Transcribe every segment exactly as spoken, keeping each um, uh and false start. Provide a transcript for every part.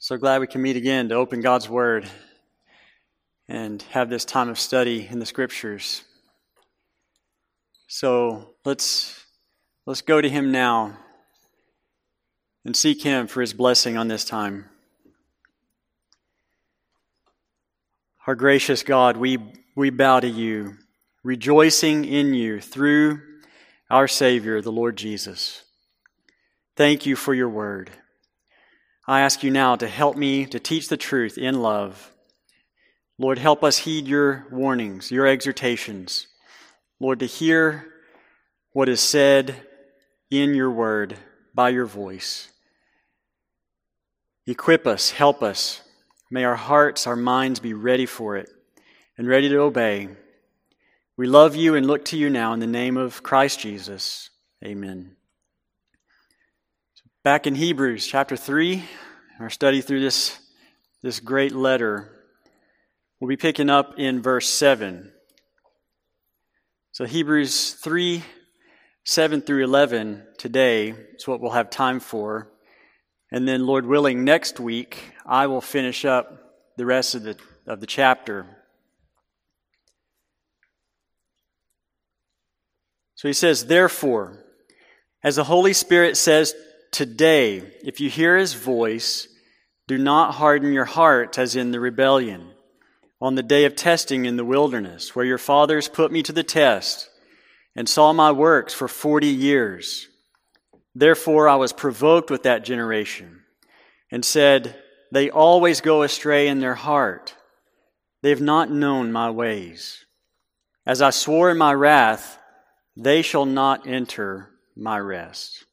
So glad we can meet again to open God's Word and have this time of study in the Scriptures. So let's let's go to Him now and seek Him for His blessing on this time. Our gracious God, we, we bow to You, rejoicing in You through our Savior, the Lord Jesus. Thank You for Your Word. I ask You now to help me to teach the truth in love. Lord, help us heed Your warnings, Your exhortations. Lord, to hear what is said in Your Word by Your voice. Equip us, help us. May our hearts, our minds be ready for it and ready to obey. We love You and look to You now in the name of Christ Jesus. Amen. Back in Hebrews chapter three, our study through this, this great letter, we'll be picking up in verse seven. So Hebrews three, seven through eleven today is what we'll have time for. And then, Lord willing, next week I will finish up the rest of the, of the chapter. So he says, therefore, as the Holy Spirit says today, if you hear His voice, do not harden your heart as in the rebellion, on the day of testing in the wilderness, where your fathers put me to the test and saw my works for forty years. Therefore I was provoked with that generation and said, they always go astray in their heart. They have not known my ways. As I swore in my wrath, they shall not enter my rest.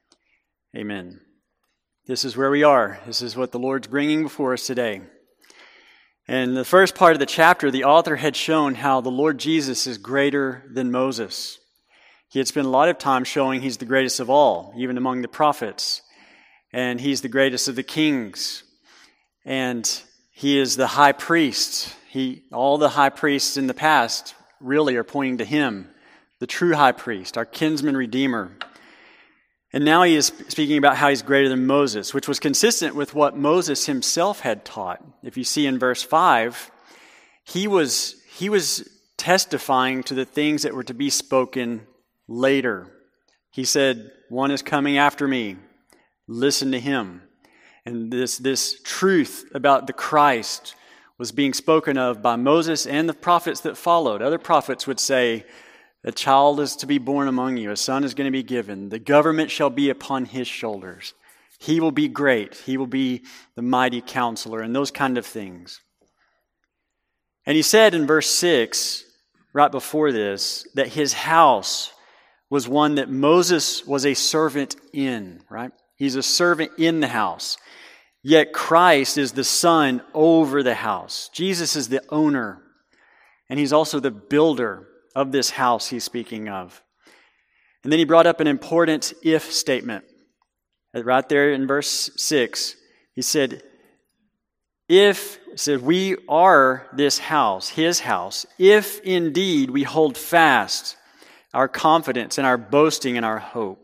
Amen. This is where we are. This is what the Lord's bringing before us today. And the first part of the chapter, the author had shown how the Lord Jesus is greater than Moses. He had spent a lot of time showing He's the greatest of all, even among the prophets. And He's the greatest of the kings. And He is the high priest. He, all the high priests in the past really are pointing to Him, the true high priest, our kinsman redeemer. And now He is speaking about how He's greater than Moses, which was consistent with what Moses himself had taught. If you see in verse five, he was, he was testifying to the things that were to be spoken later. He said, one is coming after me. Listen to him. And this, this truth about the Christ was being spoken of by Moses and the prophets that followed. Other prophets would say, a child is to be born among you. A son is going to be given. The government shall be upon His shoulders. He will be great. He will be the mighty counselor and those kind of things. And he said in verse six, right before this, that His house was one that Moses was a servant in, right? He's a servant in the house. Yet Christ is the son over the house. Jesus is the owner. And He's also the builder of this house He's speaking of. And then he brought up an important if statement. Right there in verse six, he said, if, said we are this house, His house, if indeed we hold fast our confidence and our boasting and our hope.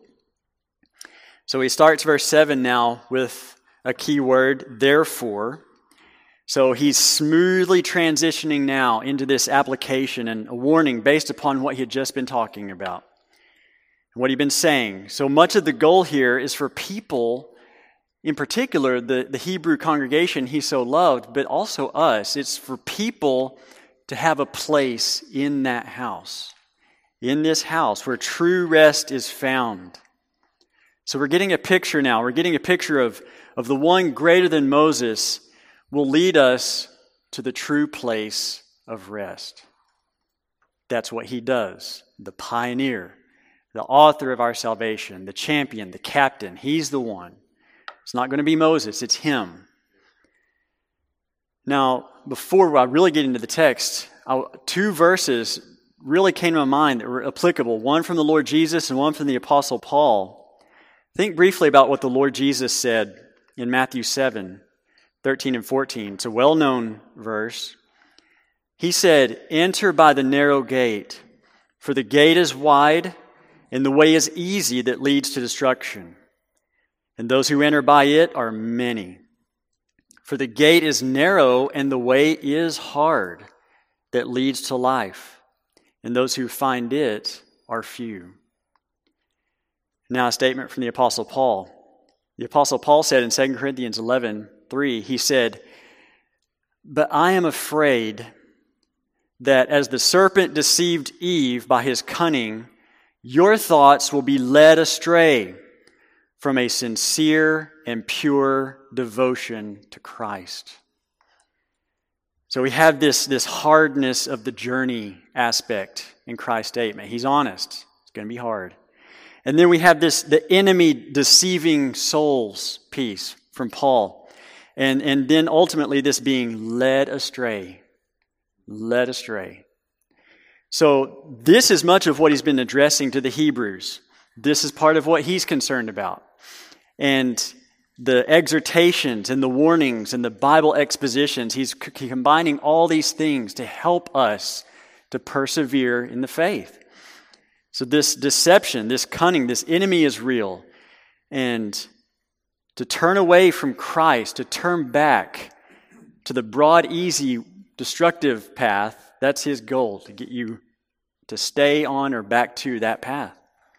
So he starts verse seven now with a key word, therefore. So he's smoothly transitioning now into this application and a warning based upon what he had just been talking about and what he'd been saying. So much of the goal here is for people, in particular the, the Hebrew congregation He so loved, but also us. It's for people to have a place in that house, in this house where true rest is found. So we're getting a picture now. We're getting a picture of, of the one greater than Moses will lead us to the true place of rest. That's what He does. The pioneer, the author of our salvation, the champion, the captain. He's the one. It's not going to be Moses, it's Him. Now, before I really get into the text, I'll, two verses really came to my mind that were applicable. One from the Lord Jesus and one from the Apostle Paul. Think briefly about what the Lord Jesus said in Matthew seven, thirteen and fourteen. It's a well-known verse. He said, enter by the narrow gate, for the gate is wide and the way is easy that leads to destruction. And those who enter by it are many. For the gate is narrow and the way is hard that leads to life, and those who find it are few. Now a statement from the Apostle Paul. The Apostle Paul said in Second Corinthians eleven three, he said, "But I am afraid that as the serpent deceived Eve by his cunning, your thoughts will be led astray from a sincere and pure devotion to Christ." So we have this, this hardness of the journey aspect in Christ's statement. He's honest. It's going to be hard. And then we have this, the enemy deceiving souls piece from Paul. And, and then ultimately this being led astray. Led astray. So this is much of what he's been addressing to the Hebrews. This is part of what he's concerned about. And the exhortations and the warnings and the Bible expositions, he's c- combining all these things to help us to persevere in the faith. So this deception, this cunning, this enemy is real. And to turn away from Christ, to turn back to the broad, easy, destructive path, that's his goal, to get you to stay on or back to that path.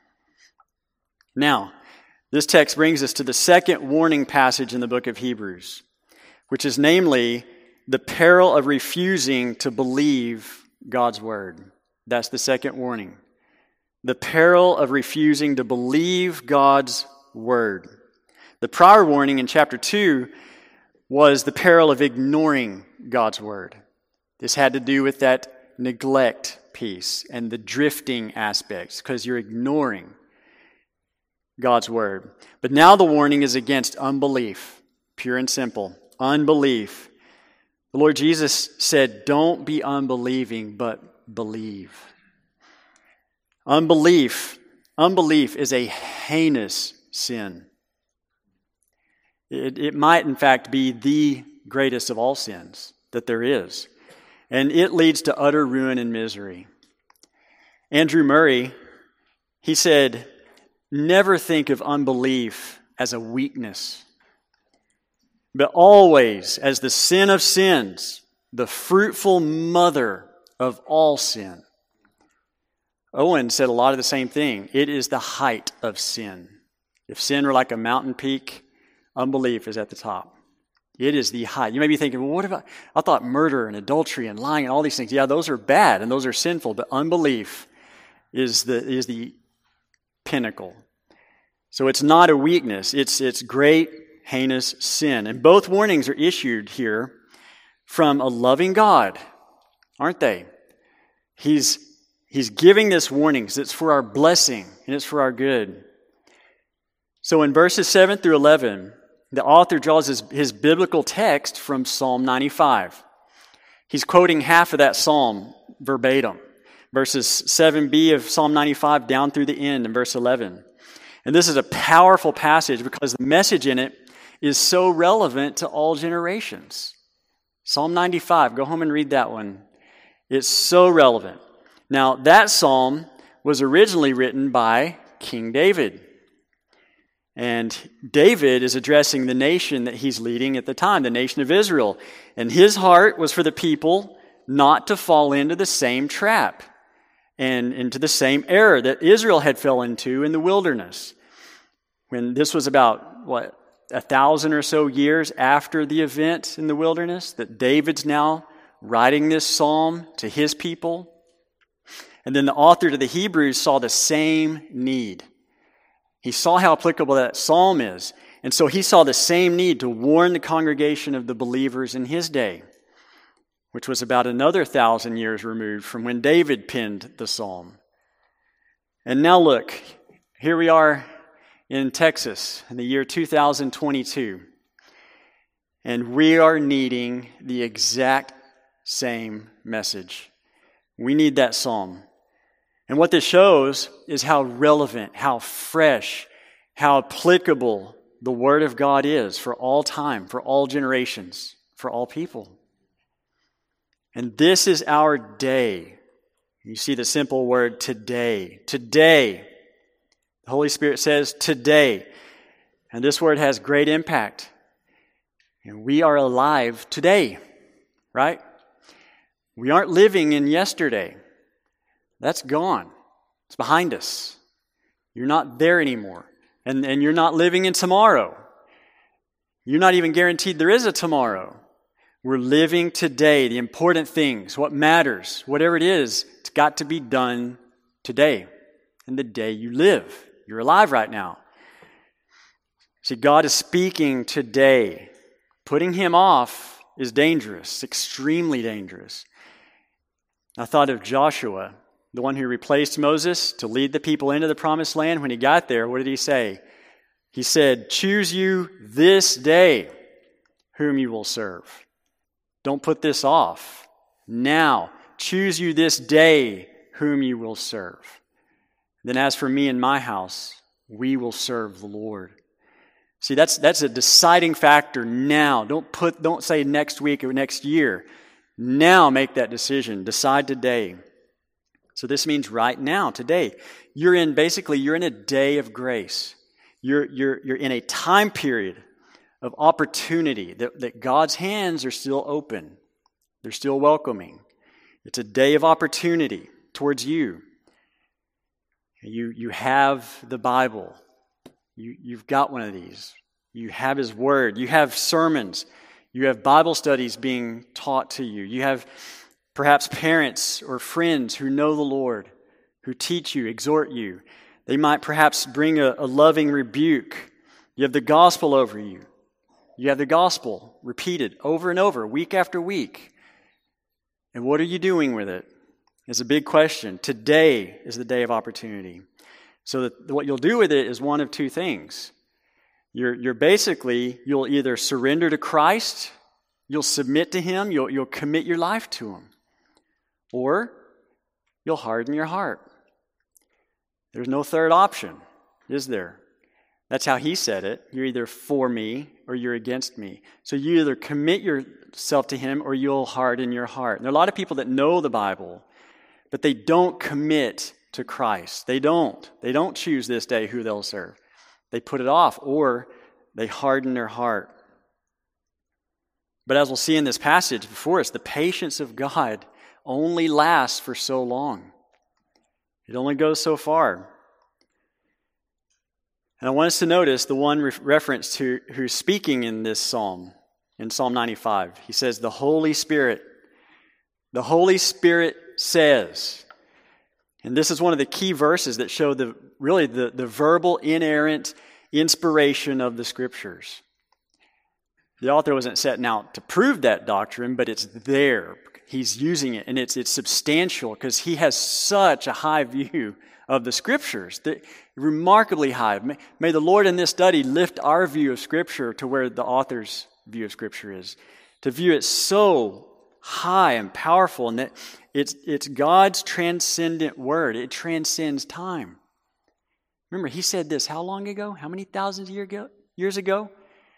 Now, this text brings us to the second warning passage in the book of Hebrews, which is namely the peril of refusing to believe God's word. That's the second warning. The peril of refusing to believe God's word. The prior warning in chapter two was the peril of ignoring God's word. This had to do with that neglect piece and the drifting aspects, because you're ignoring God's word. But now the warning is against unbelief, pure and simple. Unbelief. The Lord Jesus said, don't be unbelieving, but believe. Unbelief, unbelief is a heinous sin. It, it might, in fact, be the greatest of all sins that there is. And it leads to utter ruin and misery. Andrew Murray, he said, never think of unbelief as a weakness, but always as the sin of sins, the fruitful mother of all sin. Owen said a lot of the same thing. It is the height of sin. If sin were like a mountain peak, unbelief is at the top. It is the height. You may be thinking, well, what about, I thought murder and adultery and lying and all these things. Yeah, those are bad and those are sinful, but unbelief is the is the pinnacle. So it's not a weakness. It's it's great, heinous sin. And both warnings are issued here from a loving God, aren't they? He's He's giving this warning because it's for our blessing and it's for our good. So in verses seven through eleven, the author draws his, his biblical text from Psalm ninety-five. He's quoting half of that psalm verbatim. Verses seven b of Psalm ninety-five down through the end in verse eleven. And this is a powerful passage because the message in it is so relevant to all generations. Psalm ninety-five, go home and read that one. It's so relevant. Now, that psalm was originally written by King David. And David is addressing the nation that he's leading at the time, the nation of Israel. And his heart was for the people not to fall into the same trap and into the same error that Israel had fell into in the wilderness. When this was about, what, a thousand or so years after the event in the wilderness, that David's now writing this psalm to his people. And then the author to the Hebrews saw the same need. He saw how applicable that psalm is. And so he saw the same need to warn the congregation of the believers in his day, which was about another thousand years removed from when David penned the psalm. And now look, here we are in Texas in the year two thousand twenty-two. And we are needing the exact same message. We need that psalm. And what this shows is how relevant, how fresh, how applicable the Word of God is for all time, for all generations, for all people. And this is our day. You see the simple word today. Today. The Holy Spirit says today. And this word has great impact. And we are alive today, right? We aren't living in yesterday. That's gone. It's behind us. You're not there anymore. And, and you're not living in tomorrow. You're not even guaranteed there is a tomorrow. We're living today, the important things, what matters, whatever it is, it's got to be done today. And the day you live. You're alive right now. See, God is speaking today. Putting him off is dangerous, extremely dangerous. I thought of Joshua, the one who replaced Moses to lead the people into the promised land. When he got there, what did he say? He said, choose you this day whom you will serve. Don't put this off. Now, choose you this day whom you will serve. Then as for me and my house, we will serve the Lord. See, that's that's a deciding factor now. Don't put don't say next week or next year. Now make that decision. Decide today. So this means right now, today. You're in basically you're in a day of grace. You're you're you're in a time period of opportunity that, that God's hands are still open. They're still welcoming. It's a day of opportunity towards you. You you have the Bible. You, you've got one of these. You have His Word. You have sermons. You have Bible studies being taught to you. You have perhaps parents or friends who know the Lord, who teach you, exhort you. They might perhaps bring a, a loving rebuke. You have the gospel over you. You have the gospel repeated over and over, week after week. And what are you doing with it? It's a big question. Today is the day of opportunity. So that what you'll do with it is one of two things. You're, you're basically, you'll either surrender to Christ, you'll submit to Him, you'll, you'll commit your life to Him, or you'll harden your heart. There's no third option, is there? That's how He said it. You're either for me or you're against me. So you either commit yourself to Him or you'll harden your heart. And there are a lot of people that know the Bible, but they don't commit to Christ. They don't. They don't choose this day who they'll serve. They put it off or they harden their heart. But as we'll see in this passage before us, the patience of God only lasts for so long. It only goes so far. And I want us to notice the one re- reference to who's speaking in this psalm, in Psalm ninety-five. He says, the Holy Spirit. The Holy Spirit says. And this is one of the key verses that show the really the, the verbal, inerrant inspiration of the Scriptures. The author wasn't setting out to prove that doctrine, but it's there. He's using it, and it's it's substantial because he has such a high view of the Scriptures, that, remarkably high. May, may the Lord in this study lift our view of Scripture to where the author's view of Scripture is, to view it so high and powerful, and that it's it's God's transcendent word. It transcends time. Remember, He said this how long ago? How many thousands of year ago, years ago?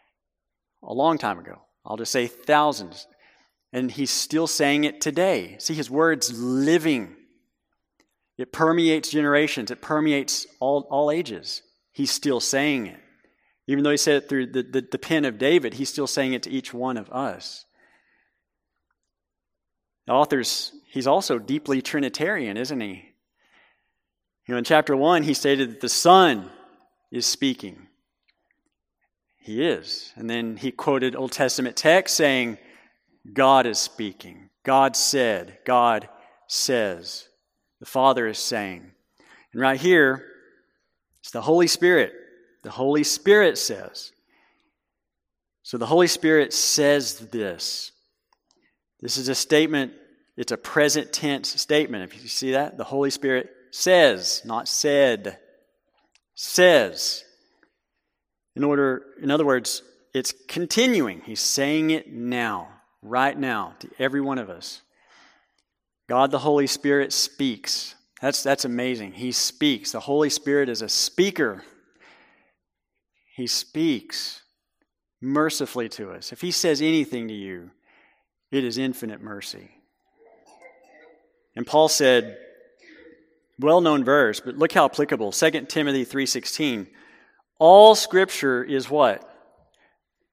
A long time ago. I'll just say thousands. And He's still saying it today. See, His word's living. It permeates generations. It permeates all, all ages. He's still saying it. Even though He said it through the, the, the pen of David, He's still saying it to each one of us. The author's, he's also deeply Trinitarian, isn't he? You know, in chapter one, he stated that the Son is speaking. He is. And then he quoted Old Testament text saying, God is speaking. God said. God says. The Father is saying. And right here, it's the Holy Spirit. The Holy Spirit says. So the Holy Spirit says this. This is a statement, it's a present tense statement. If you see that, the Holy Spirit says, not said. Says. In order, in other words, it's continuing. He's saying it now, right now, to every one of us. God the Holy Spirit speaks. That's, that's amazing. He speaks. The Holy Spirit is a speaker. He speaks mercifully to us. If He says anything to you, it is infinite mercy. And Paul said, well-known verse, but look how applicable. Second Timothy three sixteen. All Scripture is what?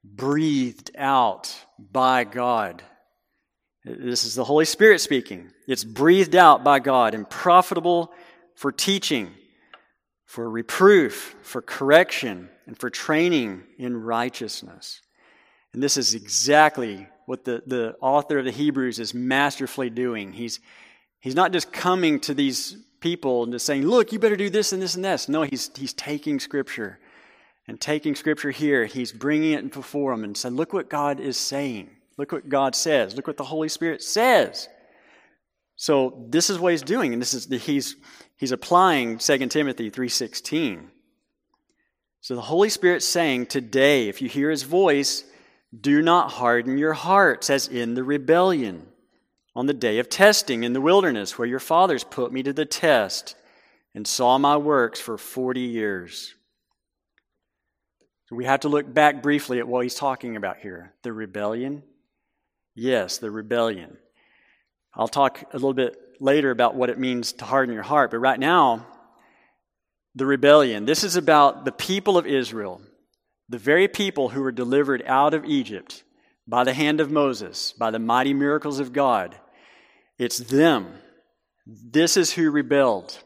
breathed out by God. This is the Holy Spirit speaking. It's breathed out by God and profitable for teaching, for reproof, for correction, and for training in righteousness. And this is exactly what the, the author of the Hebrews is masterfully doing. He's, he's not just coming to these people and just saying, look, you better do this and this and this. No, he's, he's taking Scripture and taking Scripture here. He's bringing it before them and saying, look what God is saying. Look what God says. Look what the Holy Spirit says. So this is what he's doing, and this is the, he's he's applying Second Timothy three sixteen. So the Holy Spirit's saying, today, if you hear his voice, do not harden your hearts as in the rebellion on the day of testing in the wilderness, where your fathers put me to the test and saw my works for forty years. So we have to look back briefly at what he's talking about here. The rebellion. Yes, the rebellion. I'll talk a little bit later about what it means to harden your heart, but right now, the rebellion. This is about the people of Israel, the very people who were delivered out of Egypt by the hand of Moses, by the mighty miracles of God. It's them. This is who rebelled.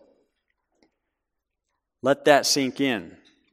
Let that sink in.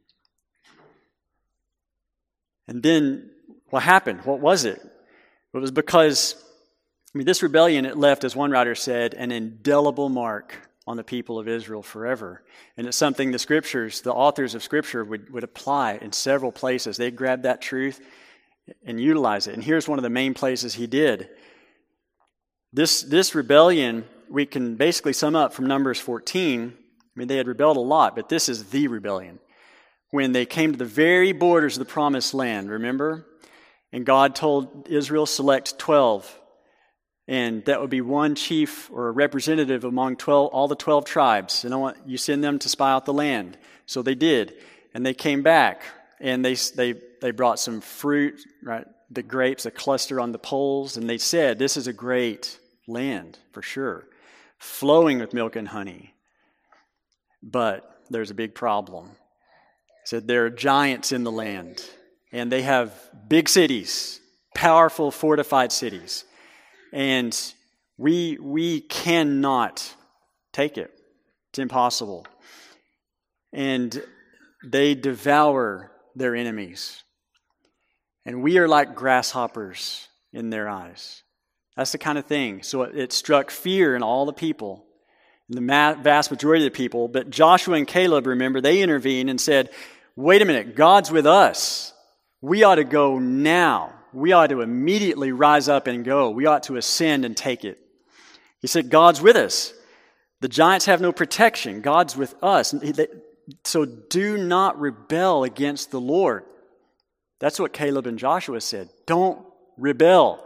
And then what happened? What was it? It was because, I mean, this rebellion, it left, as one writer said, an indelible mark on the people of Israel forever. And it's something the Scriptures, the authors of Scripture would, would apply in several places. They grabbed that truth and utilize it. And here's one of the main places he did. This, this rebellion, we can basically sum up from Numbers fourteen. I mean, they had rebelled a lot, but this is the rebellion. When they came to the very borders of the promised land, remember? And God told Israel, select twelve. And that would be one chief or a representative among twelve, all the twelve tribes. And I want you send them to spy out the land. So they did. And they came back. And they they they brought some fruit, right? The grapes, a cluster on the poles. And they said, this is a great land, for sure. Flowing with milk and honey. But there's a big problem. He said, there are giants in the land. And they have big cities, powerful fortified cities. And we we cannot take it. It's impossible. And they devour their enemies. And we are like grasshoppers in their eyes. That's the kind of thing. So it, it struck fear in all the people, in the ma- vast majority of the people. But Joshua and Caleb, remember, they intervened and said, wait a minute, God's with us. We ought to go now. We ought to immediately rise up and go. We ought to ascend and take it. He said, God's with us. The giants have no protection. God's with us. So do not rebel against the Lord. That's what Caleb and Joshua said. Don't rebel.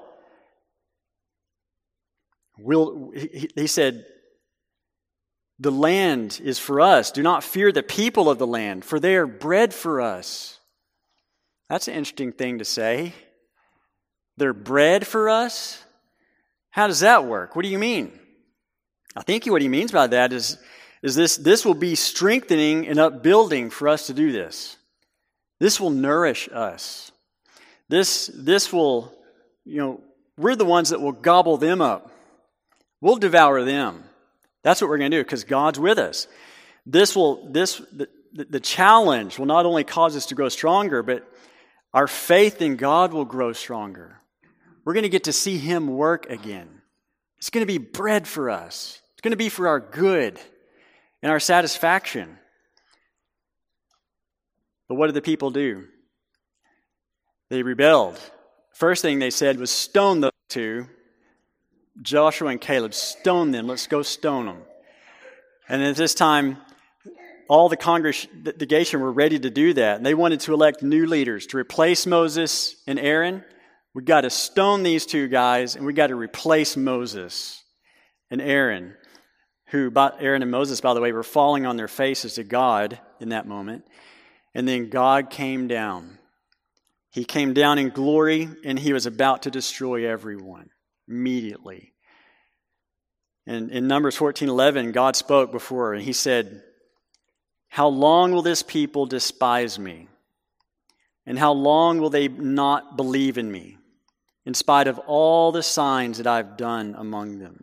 We'll, he, he said, the land is for us. Do not fear the people of the land, for they are bread for us. That's an interesting thing to say. They're bread for us? How does that work? What do you mean? I think what he means by that is, is this, this will be strengthening and upbuilding for us to do this. This will nourish us. This, this will, you know, we're the ones that will gobble them up. We'll devour them. That's what we're going to do because God's with us. This will, this, the, the challenge will not only cause us to grow stronger, but our faith in God will grow stronger. We're going to get to see Him work again. It's going to be bread for us. It's going to be for our good and our satisfaction. But what did the people do? They rebelled. First thing they said was stone those two. Joshua and Caleb, stone them. Let's go stone them. And at this time, all the congregation were ready to do that. And they wanted to elect new leaders to replace Moses and Aaron. We've got to stone these two guys, and we've got to replace Moses and Aaron, who, Aaron and Moses, by the way, were falling on their faces to God in that moment. And then God came down. He came down in glory, and He was about to destroy everyone immediately. And in Numbers fourteen eleven, God spoke before, and He said, how long will this people despise me? And how long will they not believe in me, in spite of all the signs that I've done among them?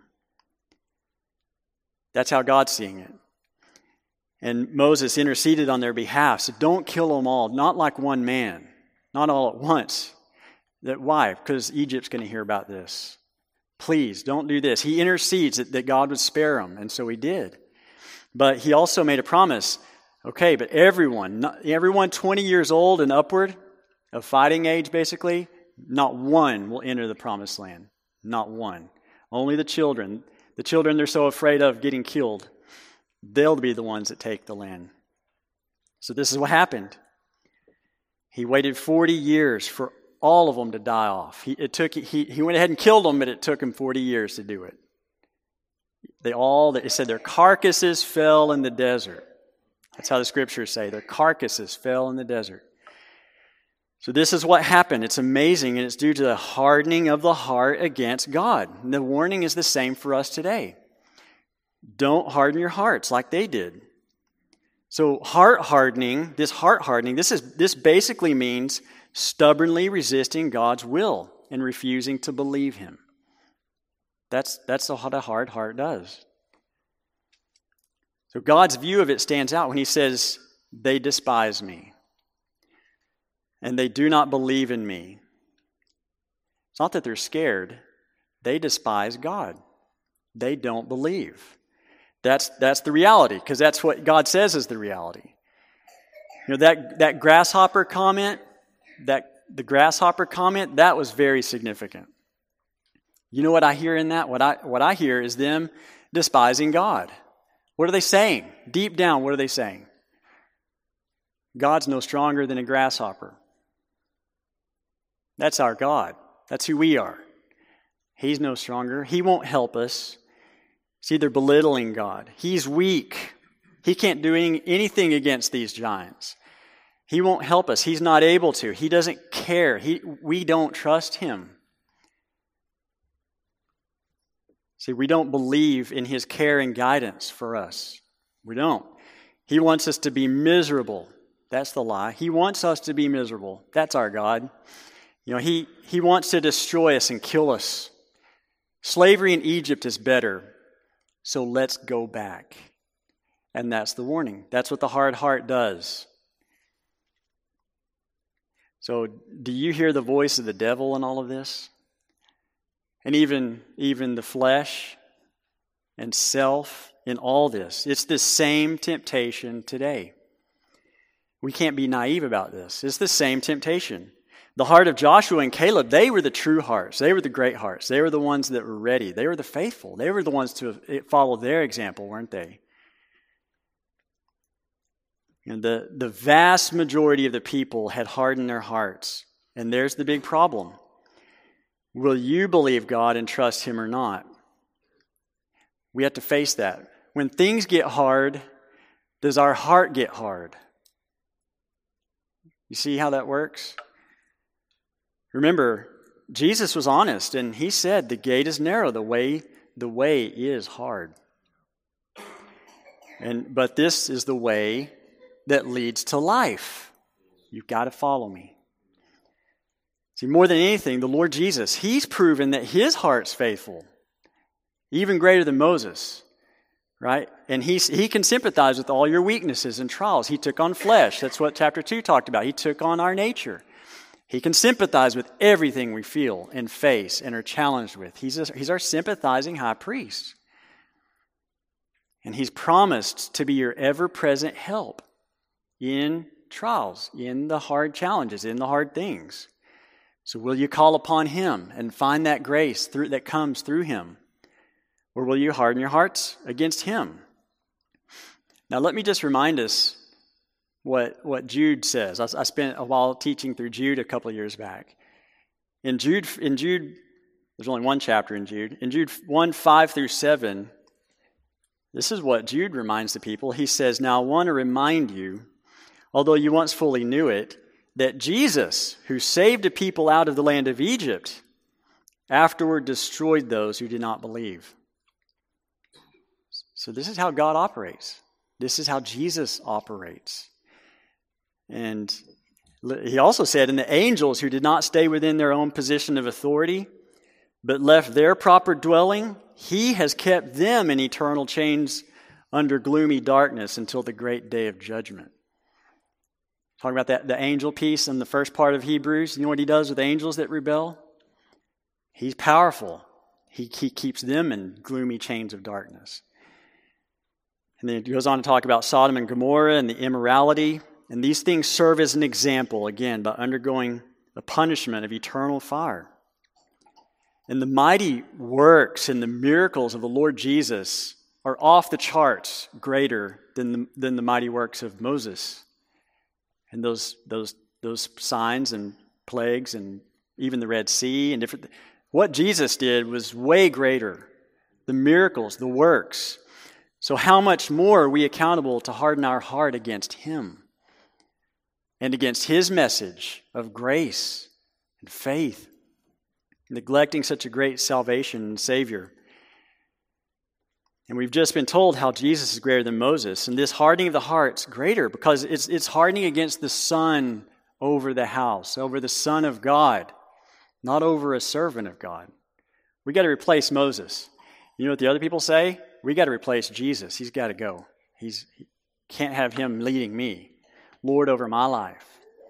That's how God's seeing it. And Moses interceded on their behalf, said, don't kill them all, not like one man, not all at once. That why? Because Egypt's going to hear about this. Please, don't do this. He intercedes that, that God would spare them, and so he did. But he also made a promise. Okay, but everyone, not, everyone twenty years old and upward, of fighting age basically, not one will enter the promised land. Not one. Only the children. The children they're so afraid of getting killed, they'll be the ones that take the land. So this is what happened. He waited forty years for all of them to die off. He, it took, he, he went ahead and killed them, but it took him forty years to do it. They all, it said their carcasses fell in the desert. That's how the scriptures say. Their carcasses fell in the desert. So this is what happened. It's amazing, and it's due to the hardening of the heart against God. And the warning is the same for us today. Don't harden your hearts like they did. So heart hardening, this heart hardening, this is this basically means stubbornly resisting God's will and refusing to believe Him. That's, that's what a hard heart does. So God's view of it stands out when He says, they despise me, and they do not believe in me. It's not that they're scared. They despise God. They don't believe. That's, that's the reality, because that's what God says is the reality. You know, that, that grasshopper comment, that the grasshopper comment, that was very significant. You know what I hear in that? What I, what I hear is them despising God. What are they saying? Deep down, what are they saying? God's no stronger than a grasshopper. That's our God. That's who we are. He's no stronger. He won't help us. See, they're belittling God. He's weak. He can't do any, anything against these giants. He won't help us. He's not able to. He doesn't care. He, we don't trust Him. See, we don't believe in His care and guidance for us. We don't. He wants us to be miserable. That's the lie. He wants us to be miserable. That's our God. You know, He, he wants to destroy us and kill us. Slavery in Egypt is better, so let's go back. And that's the warning. That's what the hard heart does. So, do you hear the voice of the devil in all of this? And even, even the flesh and self in all this. It's the same temptation today. We can't be naive about this. It's the same temptation. The heart of Joshua and Caleb, they were the true hearts. They were the great hearts. They were the ones that were ready. They were the faithful. They were the ones to follow their example, weren't they? And the, the vast majority of the people had hardened their hearts. And there's the big problem. Will you believe God and trust Him or not? We have to face that. When things get hard, does our heart get hard? You see how that works? Remember, Jesus was honest, and He said, the gate is narrow, the way, the way is hard. And but this is the way that leads to life. You've got to follow me. See, more than anything, the Lord Jesus, He's proven that His heart's faithful, even greater than Moses, right? And he, he can sympathize with all your weaknesses and trials. He took on flesh. That's what chapter two talked about. He took on our nature. He can sympathize with everything we feel and face and are challenged with. He's, a, he's our sympathizing high priest. And He's promised to be your ever-present help in trials, in the hard challenges, in the hard things. So will you call upon Him and find that grace through, that comes through Him? Or will you harden your hearts against Him? Now let me just remind us what, what Jude says. I, I spent a while teaching through Jude a couple of years back. In Jude, in Jude, there's only one chapter in Jude. In Jude one, five through seven, this is what Jude reminds the people. He says, now I want to remind you, although you once fully knew it, that Jesus, who saved a people out of the land of Egypt, afterward destroyed those who did not believe. So this is how God operates. This is how Jesus operates. And He also said, and the angels who did not stay within their own position of authority, but left their proper dwelling, he has kept them in eternal chains under gloomy darkness until the great day of judgment. Talking about that, the angel piece in the first part of Hebrews. You know what he does with angels that rebel? He's powerful. He, he keeps them in gloomy chains of darkness. And then he goes on to talk about Sodom and Gomorrah and the immorality. And these things serve as an example, again, by undergoing a punishment of eternal fire. And the mighty works and the miracles of the Lord Jesus are off the charts greater than the, than the mighty works of Moses. And those, those, those signs and plagues and even the Red Sea and different... What Jesus did was way greater. The miracles, the works. So how much more are we accountable to harden our heart against him and against his message of grace and faith, neglecting such a great salvation and Savior? And we've just been told how Jesus is greater than Moses. And this hardening of the heart's greater because it's, it's hardening against the Son over the house, over the Son of God, not over a servant of God. We got to replace Moses. You know what the other people say? We got to replace Jesus. He's got to go. He's he can't have him leading me, Lord over my life.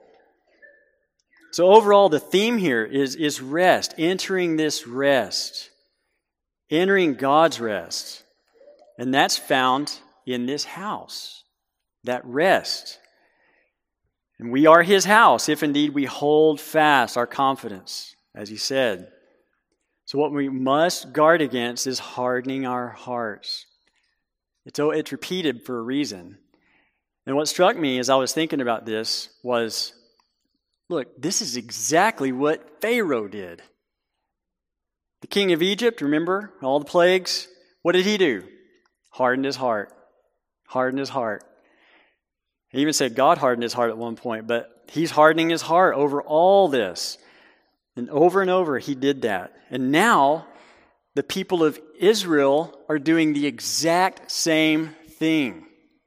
So overall, the theme here is, is rest, entering this rest, entering God's rest. And that's found in this house, that rest. And we are his house, if indeed we hold fast our confidence, as he said. So what we must guard against is hardening our hearts. It's, it's repeated for a reason. And what struck me as I was thinking about this was, look, this is exactly what Pharaoh did. The king of Egypt, remember, all the plagues? What did he do? Hardened his heart. Hardened his heart. He even said God hardened his heart at one point, but he's hardening his heart over all this. And over and over he did that. And now the people of Israel are doing the exact same thing.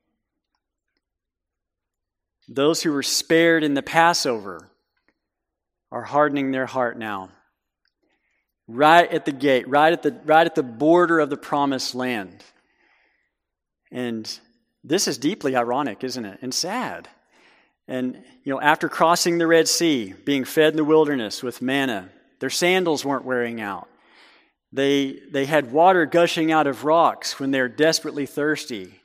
Those who were spared in the Passover are hardening their heart now. Right at the gate, right at the, right at the border of the promised land. And this is deeply ironic, isn't it? And sad. And, you know, after crossing the Red Sea, being fed in the wilderness with manna, their sandals weren't wearing out. They, they had water gushing out of rocks when they were desperately thirsty.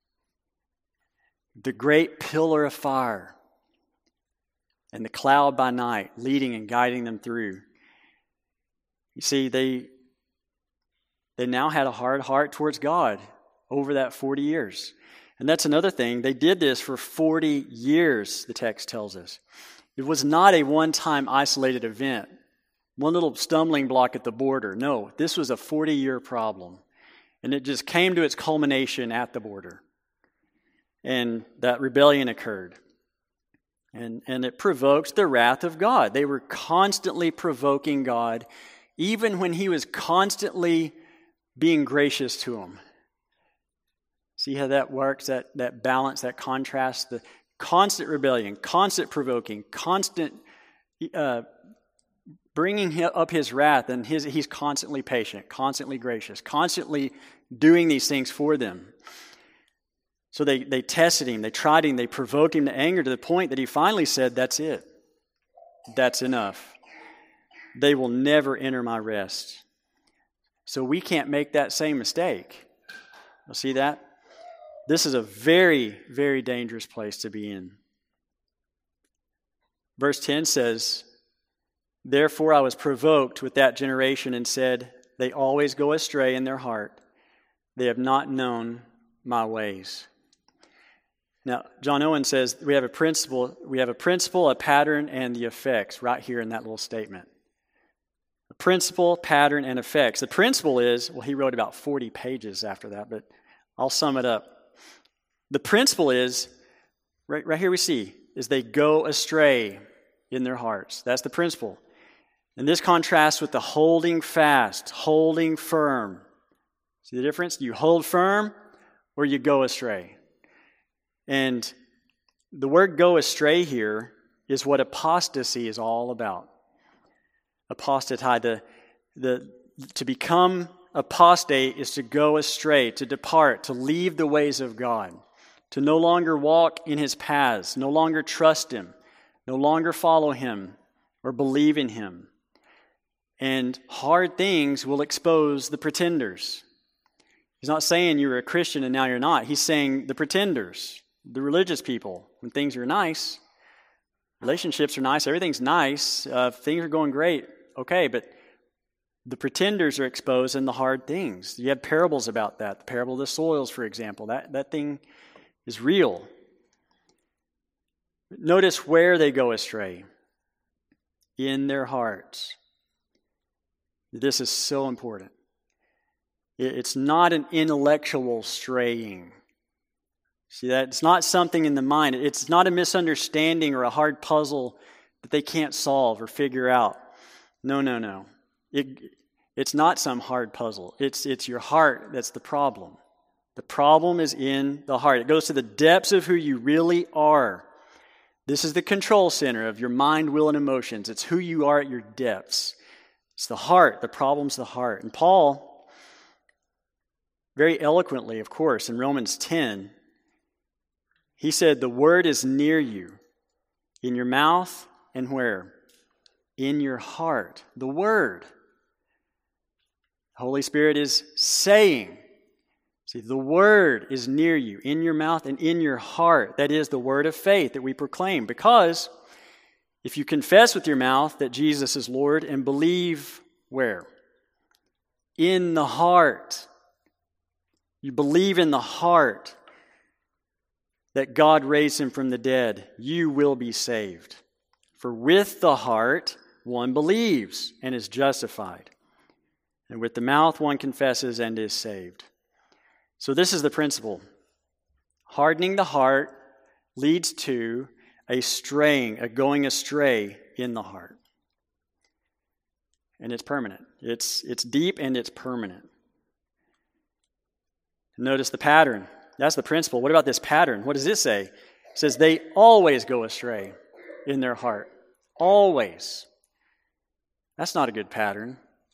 The great pillar of fire and the cloud by night leading and guiding them through. You see, they, they now had a hard heart towards God over that forty years. And that's another thing. They did this for forty years, the text tells us. It was not a one-time isolated event. One little stumbling block at the border. No, this was a forty-year problem. And it just came to its culmination at the border. And that rebellion occurred. And, and it provoked the wrath of God. They were constantly provoking God, even when he was constantly being gracious to them. See how that works, that, that balance, that contrast, the constant rebellion, constant provoking, constant uh, bringing up his wrath, and his, he's constantly patient, constantly gracious, constantly doing these things for them. So they, they tested him, they tried him, they provoked him to anger to the point that he finally said, that's it. That's enough. They will never enter my rest. So we can't make that same mistake. You see that? This is a very, very dangerous place to be in. Verse ten says, therefore I was provoked with that generation and said, they always go astray in their heart. They have not known my ways. Now, John Owen says we have a principle, we have a principle, a pattern, and the effects right here in that little statement. A principle, pattern, and effects. The principle is, well, he wrote about forty pages after that, but I'll sum it up. The principle is, right, right here we see, is they go astray in their hearts. That's the principle. And this contrasts with the holding fast, holding firm. See the difference? You hold firm or you go astray. And the word go astray here is what apostasy is all about. Apostatized, the, the, to become apostate is to go astray, to depart, to leave the ways of God, to no longer walk in His paths, no longer trust Him, no longer follow Him or believe in Him. And hard things will expose the pretenders. He's not saying you were a Christian and now you're not. He's saying the pretenders, the religious people, when things are nice, relationships are nice, everything's nice, uh, things are going great, okay, but the pretenders are exposed in the hard things. You have parables about that. The parable of the soils, for example. That, that thing is real. Notice where they go astray. In their hearts. This is so important. It's not an intellectual straying. See that? It's not something in the mind. It's not a misunderstanding or a hard puzzle that they can't solve or figure out. No, no, no. It, it's not some hard puzzle. It's, it's your heart that's the problem. The problem is in the heart. It goes to the depths of who you really are. This is the control center of your mind, will, and emotions. It's who you are at your depths. It's the heart. The problem's the heart. And Paul, very eloquently, of course, in Romans ten, he said, the word is near you, in your mouth and where? In your heart. The word. The Holy Spirit is saying. See, the word is near you, in your mouth and in your heart. That is the word of faith that we proclaim. Because if you confess with your mouth that Jesus is Lord and believe where? In the heart. You believe in the heart that God raised Him from the dead, you will be saved. For with the heart one believes and is justified. And with the mouth one confesses and is saved. So this is the principle. Hardening the heart leads to a straying, a going astray in the heart. And it's permanent. It's, it's deep and it's permanent. Notice the pattern. That's the principle. What about this pattern? What does it say? It says they always go astray in their heart. Always. That's not a good pattern.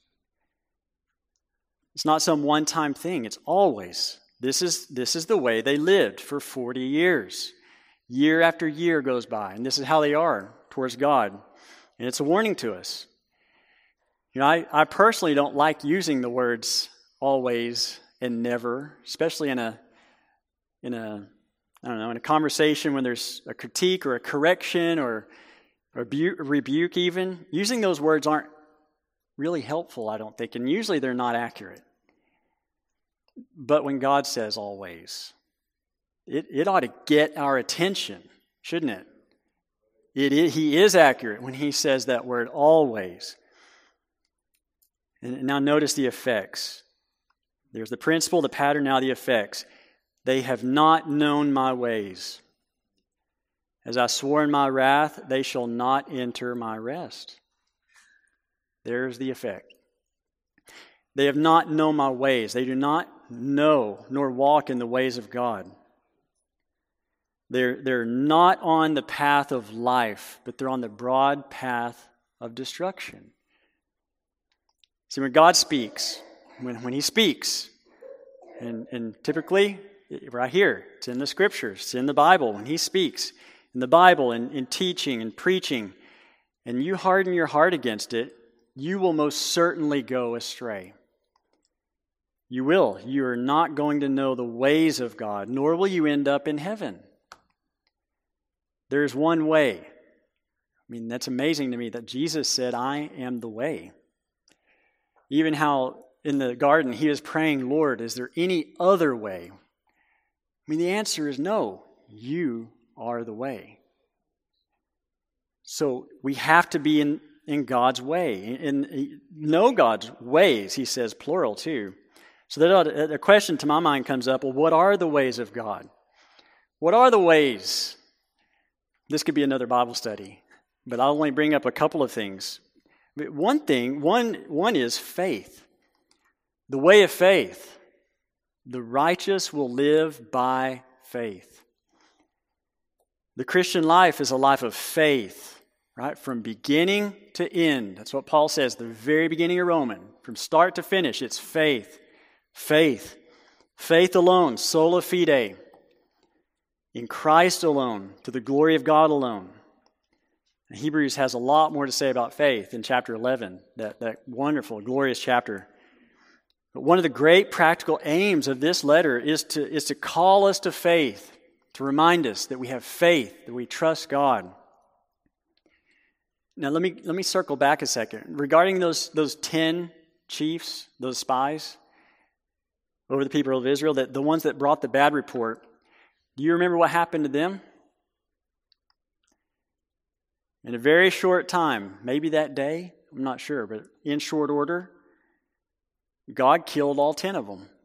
It's not some one-time thing. It's always. This is, this is the way they lived for forty years. Year after year goes by, and this is how they are towards God. And it's a warning to us. You know, I, I personally don't like using the words always and never, especially in a in a I don't know, in a conversation when there's a critique or a correction or a rebu- rebuke even. Using those words aren't really helpful, I don't think, and usually they're not accurate. But when God says always, it, it ought to get our attention, shouldn't it? It, it? He is accurate when He says that word always. And now notice the effects. There's the principle, the pattern, now the effects. They have not known my ways. As I swore in my wrath, they shall not enter my rest. There's the effect. They have not known my ways. They do not know nor walk in the ways of God. They're, they're not on the path of life, but they're on the broad path of destruction. See, when God speaks, when, when He speaks, and, and typically, right here, it's in the Scriptures, it's in the Bible, when He speaks, in the Bible, in, in teaching and preaching, and you harden your heart against it, you will most certainly go astray. You will. You are not going to know the ways of God, nor will you end up in heaven. There's one way. I mean, that's amazing to me that Jesus said, I am the way. Even how in the garden He was praying, Lord, is there any other way? I mean, the answer is no. You are the way. So we have to be in, in God's way, in, in know God's ways, He says, plural too. So that a question to my mind comes up, well, what are the ways of God? What are the ways? This could be another Bible study, but I'll only bring up a couple of things. One thing, one, one is faith. The way of faith. The righteous will live by faith. The Christian life is a life of faith, right? From beginning to end. That's what Paul says, the very beginning of Romans. From start to finish, it's faith. Faith. Faith alone, sola fide. In Christ alone, to the glory of God alone. And Hebrews has a lot more to say about faith in chapter eleven, that, that wonderful, glorious chapter. But one of the great practical aims of this letter is to, is to call us to faith, to remind us that we have faith, that we trust God. Now let me let me circle back a second. Regarding those, those ten chiefs, those spies over the people of Israel, that the ones that brought the bad report, do you remember what happened to them? In a very short time, maybe that day, I'm not sure, but in short order, God killed all ten of them.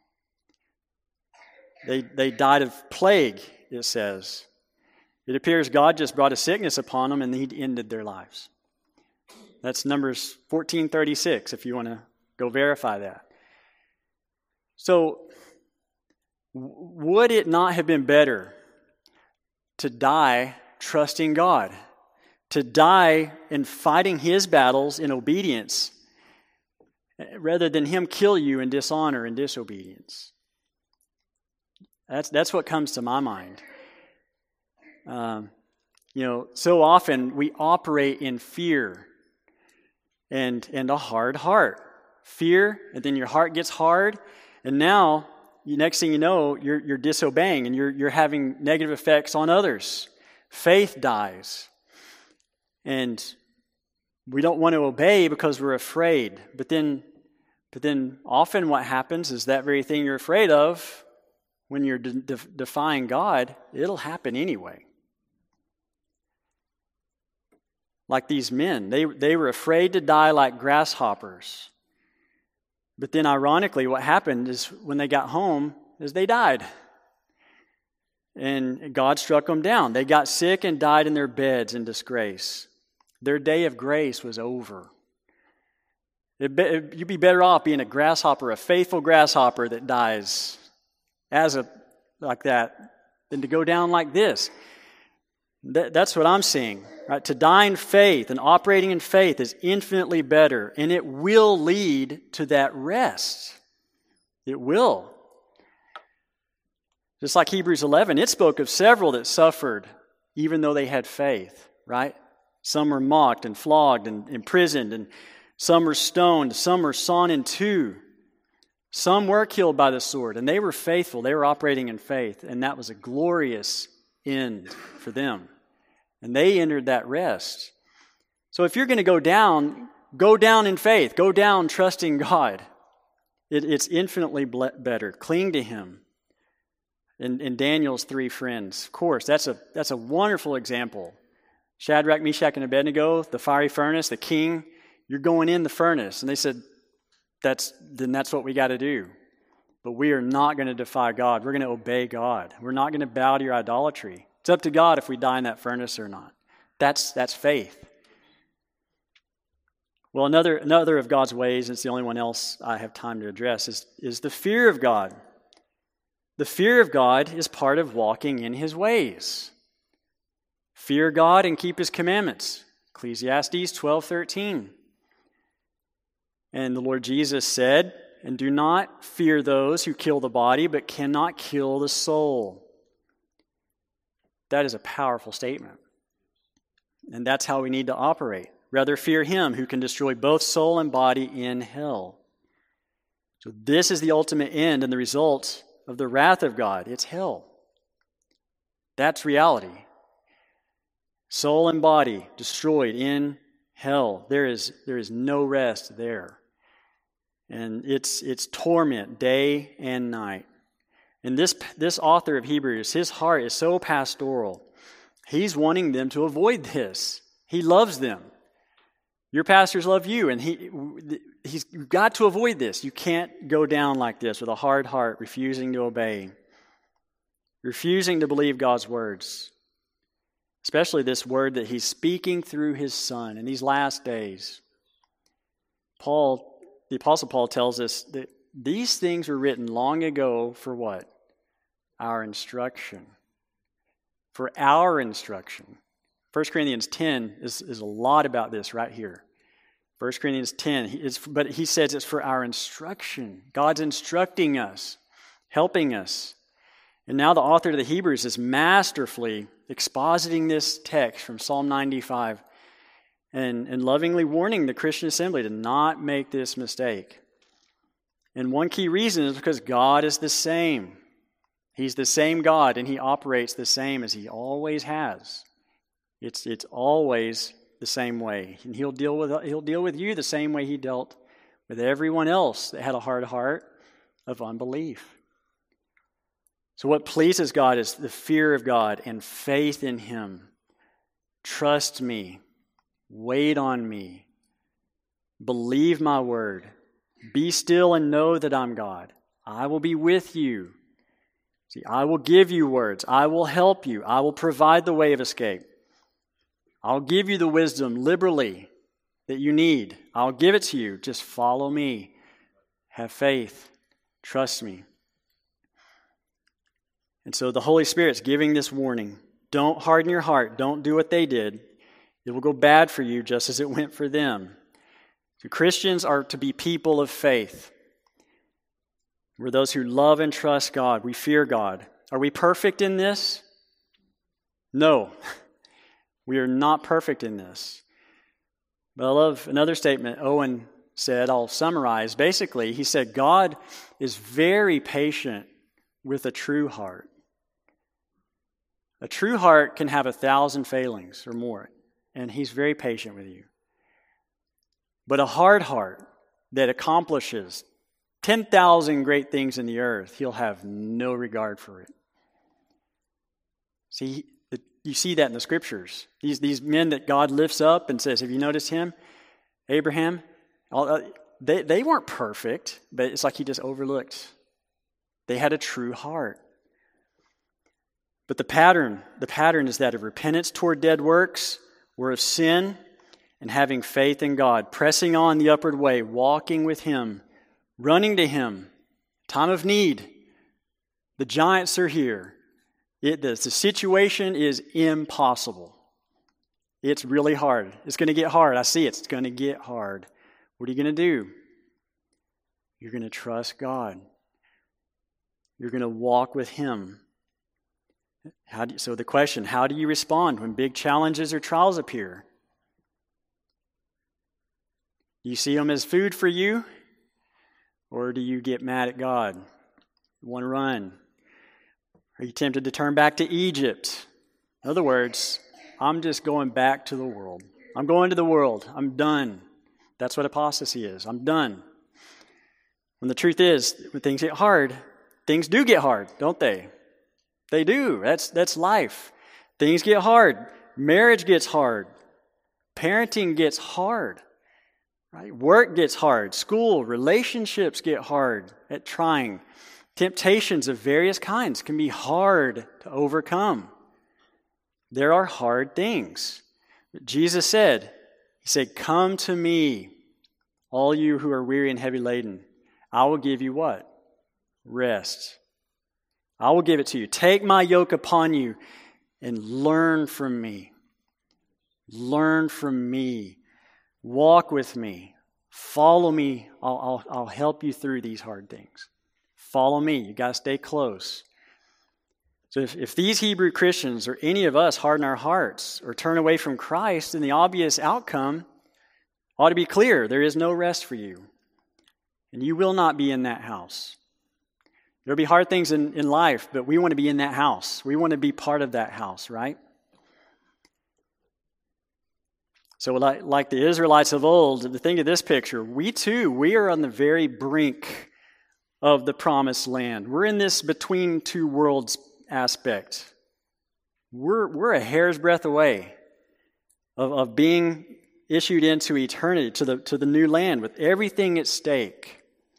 They, they died of plague, it says. It appears God just brought a sickness upon them and He ended their lives. That's Numbers fourteen thirty-six, if you want to go verify that. So, would it not have been better to die trusting God? To die in fighting His battles in obedience, rather than Him kill you in dishonor and disobedience? That's, that's what comes to my mind. Um, you know, so often we operate in fear and, and a hard heart. Fear, and then your heart gets hard, and now, you, next thing you know, you're, you're disobeying and you're, you're having negative effects on others. Faith dies. And we don't want to obey because we're afraid. But then, but then often what happens is that very thing you're afraid of, when you're de- de- defying God, it'll happen anyway. Like these men, they, they were afraid to die like grasshoppers. But then ironically, what happened is when they got home, is they died. And God struck them down. They got sick and died in their beds in disgrace. Their day of grace was over. It'd be, it, you'd be better off being a grasshopper, a faithful grasshopper that dies as a like that, than to go down like this. That, that's what I'm seeing. Right? To die in faith and operating in faith is infinitely better, and it will lead to that rest. It will. Just like Hebrews eleven, it spoke of several that suffered even though they had faith, right? Some were mocked and flogged and imprisoned, and some were stoned, some were sawn in two. Some were killed by the sword, and they were faithful. They were operating in faith, and that was a glorious end for them. And they entered that rest. So if you're going to go down, go down in faith. Go down trusting God. It, it's infinitely better. Cling to Him. And, and Daniel's three friends. Of course, that's a that's a wonderful example. Shadrach, Meshach, and Abednego, the fiery furnace, the king, you're going in the furnace. And they said, that's then that's what we got to do. But we are not going to defy God. We're going to obey God. We're not going to bow to your idolatry. It's up to God if we die in that furnace or not. That's that's faith. Well, another another of God's ways, and it's the only one else I have time to address, is, is the fear of God. The fear of God is part of walking in His ways. Fear God and keep His commandments. Ecclesiastes twelve thirteen. And the Lord Jesus said, and do not fear those who kill the body, but cannot kill the soul. That is a powerful statement. And that's how we need to operate. Rather fear Him who can destroy both soul and body in hell. So this is the ultimate end and the result of the wrath of God. It's hell. That's reality. Soul and body destroyed in hell. There is, there is no rest there. And it's it's torment day and night. And this, this author of Hebrews, his heart is so pastoral. He's wanting them to avoid this. He loves them. Your pastors love you, and he he's got to avoid this. You can't go down like this with a hard heart, refusing to obey, refusing to believe God's words, especially this word that He's speaking through His Son in these last days. Paul, the Apostle Paul tells us that these things were written long ago for what? Our instruction. for our instruction. First Corinthians ten is, is a lot about this right here. First Corinthians ten, is, but he says it's for our instruction. God's instructing us, helping us. And now the author of the Hebrews is masterfully expositing this text from Psalm ninety-five and, and lovingly warning the Christian assembly to not make this mistake. And one key reason is because God is the same. He's the same God, and he operates the same as he always has. It's it's always the same way. And he'll deal with he'll deal with you the same way he dealt with everyone else that had a hard heart of unbelief. So what pleases God is the fear of God and faith in him. Trust me. Wait on me. Believe my word. Be still and know that I'm God. I will be with you. See, I will give you words. I will help you. I will provide the way of escape. I'll give you the wisdom liberally that you need. I'll give it to you. Just follow me. Have faith. Trust me. And so the Holy Spirit's giving this warning. Don't harden your heart. Don't do what they did. It will go bad for you just as it went for them. So Christians are to be people of faith. We're those who love and trust God. We fear God. Are we perfect in this? No. We are not perfect in this. But I love another statement Owen said. I'll summarize. Basically, he said, God is very patient with a true heart. A true heart can have a thousand failings or more, and he's very patient with you. But a hard heart that accomplishes ten thousand great things in the earth, he'll have no regard for it. See, you see that in the scriptures. These, these men that God lifts up and says, have you noticed him? Abraham, they, they weren't perfect, but it's like he just overlooked. They had a true heart. But the pattern, the pattern is that of repentance toward dead works, or of sin, and having faith in God, pressing on the upward way, walking with him, running to him, time of need. The giants are here. It, the, the situation is impossible. It's really hard. It's going to get hard. I see it. It's going to get hard. What are you going to do? You're going to trust God. You're going to walk with him. How do you, so the question, how do you respond when big challenges or trials appear? Do you see them as food for you? Or do you get mad at God? You want to run? Are you tempted to turn back to Egypt? In other words, I'm just going back to the world. I'm going to the world. I'm done. That's what apostasy is. I'm done. When the truth is, when things get hard, things do get hard, don't they? They do. That's that's life. Things get hard. Marriage gets hard. Parenting gets hard. Right? Work gets hard. School, relationships get hard at trying. Temptations of various kinds can be hard to overcome. There are hard things. But Jesus said, he said, come to me, all you who are weary and heavy laden. I will give you what? Rest. I will give it to you. Take my yoke upon you and learn from me. Learn from me. Walk with me. Follow me. I'll, I'll, I'll help you through these hard things. Follow me. You got to stay close. So if, if these Hebrew Christians or any of us harden our hearts or turn away from Christ, then the obvious outcome ought to be clear. There is no rest for you. And you will not be in that house. There'll be hard things in, in life, but we want to be in that house. We want to be part of that house, right? So like, like the Israelites of old, the thing of this picture, we too, we are on the very brink of the promised land. We're in this between two worlds aspect. We're, we're a hair's breadth away of, of being issued into eternity, to the, to the new land with everything at stake.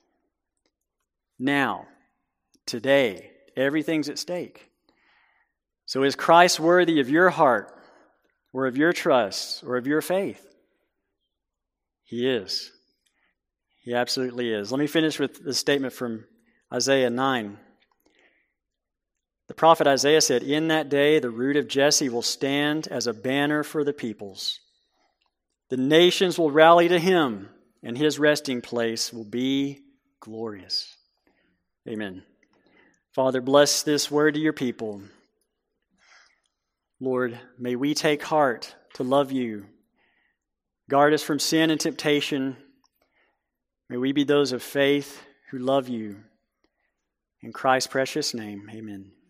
Now, today, everything's at stake. So is Christ worthy of your heart, or of your trust, or of your faith? He is. He absolutely is. Let me finish with the statement from Isaiah nine. The prophet Isaiah said, "In that day the root of Jesse will stand as a banner for the peoples. The nations will rally to him, and his resting place will be glorious." Amen. Father, bless this word to your people. Lord, may we take heart to love you. Guard us from sin and temptation. May we be those of faith who love you. In Christ's precious name, amen.